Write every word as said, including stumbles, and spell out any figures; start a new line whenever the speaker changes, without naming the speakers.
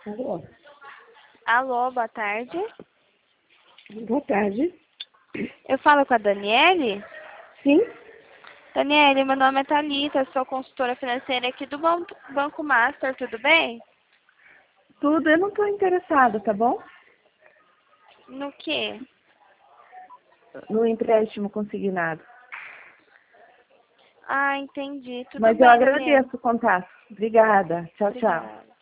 Alô?
Alô, boa tarde.
Boa tarde.
Eu falo com a Daniele?
Sim?
Daniele, meu nome é Thalita, sou consultora financeira aqui do Ban- Banco Master, tudo bem?
Tudo, eu não estou interessada, tá bom?
No quê?
No empréstimo consignado.
Ah, entendi. Tudo
Mas eu
bem, Daniele.
agradeço o contato. Obrigada. Tchau, tchau.
Obrigada.